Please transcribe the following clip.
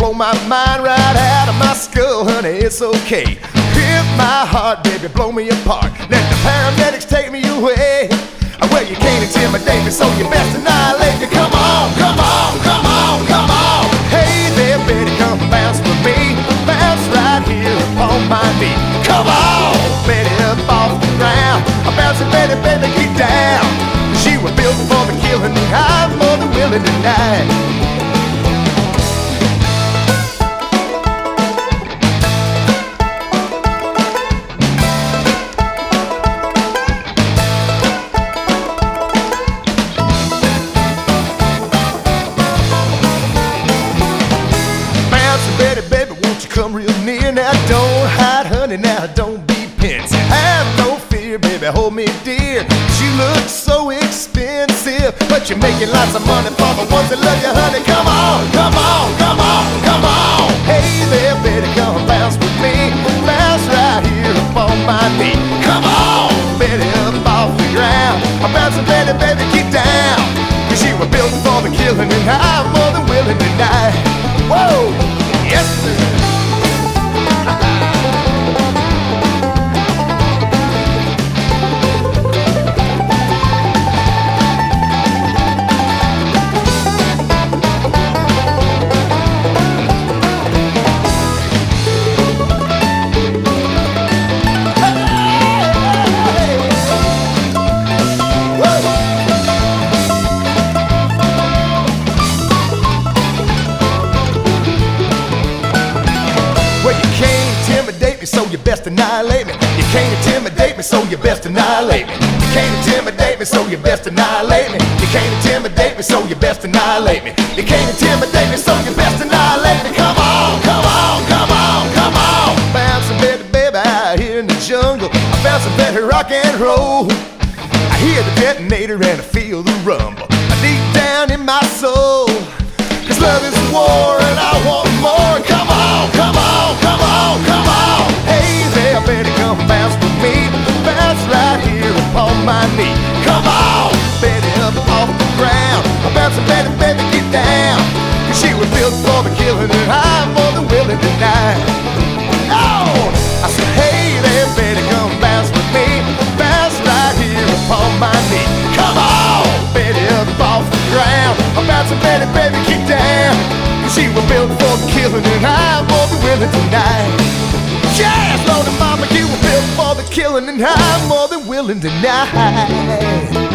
blow my mind right out of my skull, honey, it's okay. Hit my heart, baby, blow me apart. Let the paramedics take me away. Well, you can't intimidate me, so you best annihilate me. Come on, come on, come on, come on. Hey there, baby, come bounce with me. Bounce right here upon my knee. Come on, baby, up off the ground. I'm bouncing, baby, baby, get down. She was built for the killing, and I'm more than willing tonight. Come real near now, don't hide, honey, now don't be pensive. Have no fear, baby, hold me dear. You look so expensive, but you're making lots of money for the ones that love you, honey. Come on, come on, come on, come on. Hey there, baby, come bounce with me. Bounce right here up on my knee. Come on, baby, up off the ground. I'm bouncing, baby, baby, keep down. Cause you were built for the killing, and I'm more than willing tonight. Whoa, yes sir. So you best annihilate me. You can't intimidate me, so you best annihilate me. You can't intimidate me, so you best annihilate me. You can't intimidate me, so you best annihilate me. You can't intimidate me, so you best annihilate me. Come on, come on, come on, come on. Bouncing, baby, baby, out here in the jungle. I'm bouncing, baby, rock and roll. I hear the detonator and I feel the rumble deep down in my soul. Cause love is war and I want more. Come on, come on, come on, come on. Hey there, baby, come bounce with me. Bounce right here upon my knee. Come on, baby, up off the ground. I'm bouncing, baby, baby, get down. Cause she was built for the killing, and I'm more than willing tonight. Oh, I said, hey there, baby, come bounce with me. Bounce right here upon my knee. Come on, baby, up off the ground. I'm bouncing, baby, baby, get down. Cause she was built for the killing, and I'm more than willing tonight. Yes, Lord and Mama, you were built for the killing, and I'm more than willing tonight.